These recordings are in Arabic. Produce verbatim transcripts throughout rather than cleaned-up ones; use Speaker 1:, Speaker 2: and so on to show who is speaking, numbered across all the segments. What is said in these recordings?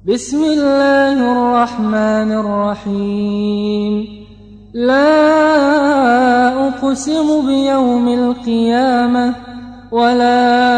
Speaker 1: بسم الله الرحمن الرحيم لا أقسم بيوم القيامة ولا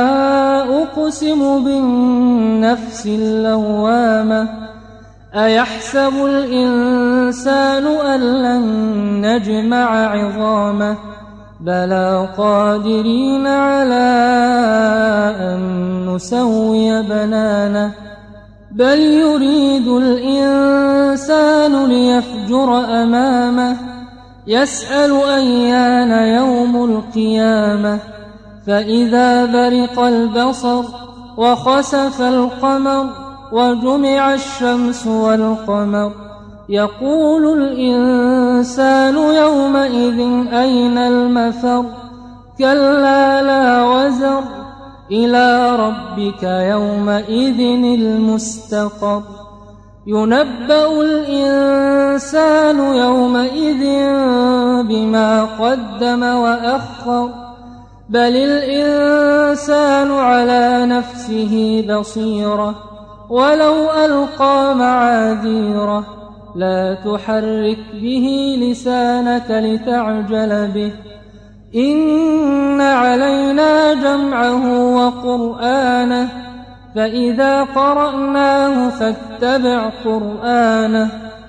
Speaker 1: أقسم بالنفس اللوامة أيحسب الإنسان أن لن نجمع عظامه بلى قادرين على أن نسوي بنانه بل يريد الإنسان ليفجر أمامه يسأل أيان يوم القيامة فإذا برق البصر وخسف القمر وجمع الشمس والقمر يقول الإنسان يومئذ أين المفر كلا لا وزر إلى ربك يومئذ المستقر ينبأ الإنسان يومئذ بما قدم وأخر بل الإنسان على نفسه بصيرة ولو ألقى معاذيره لا تحرك به لسانك لتعجل به إن علينا جمعه وقرآنه فإذا قرأناه فاتبع قرآنه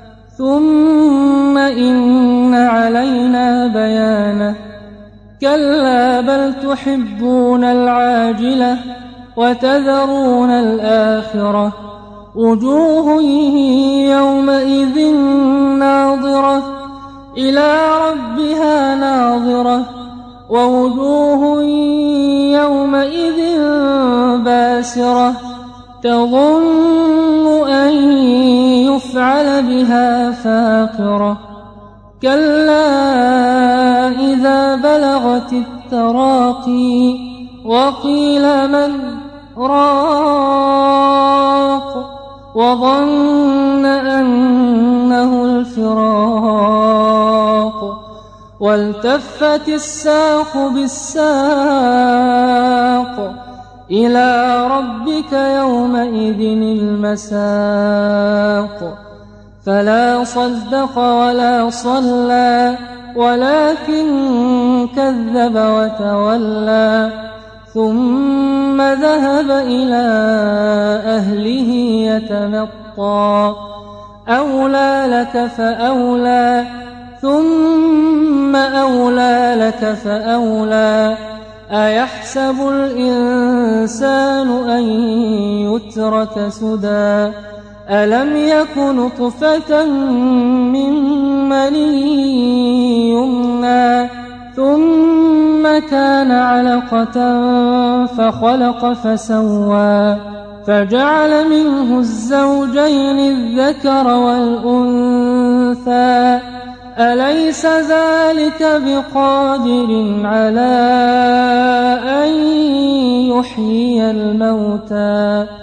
Speaker 1: ثم إن علينا بيانه كلا بل تحبون العاجلة وتذرون الآخرة وجوه يومئذ ناظرة إلى ربها ناظرة ووجوه يومئذ باسرة تظن أن يفعل بها فاقرة كلا إذا بلغت التراقي وقيل من راق وظن أنه الفراق والتفت الساق بالساق إلى ربك يومئذ المساق فلا صدق ولا صلى ولكن كذب وتولى ثم ذهب إلى أهله يتمطى أولى لك فأولى ثم أولى لك فأولى أيحسب الإنسان أن يترك سدى ألم يك نطفة من مني يمنى ثم كان علقة فخلق فسوى فجعل منه الزوجين الذكر والأنثى أليس ذلك بقادر على أن يحيي الموتى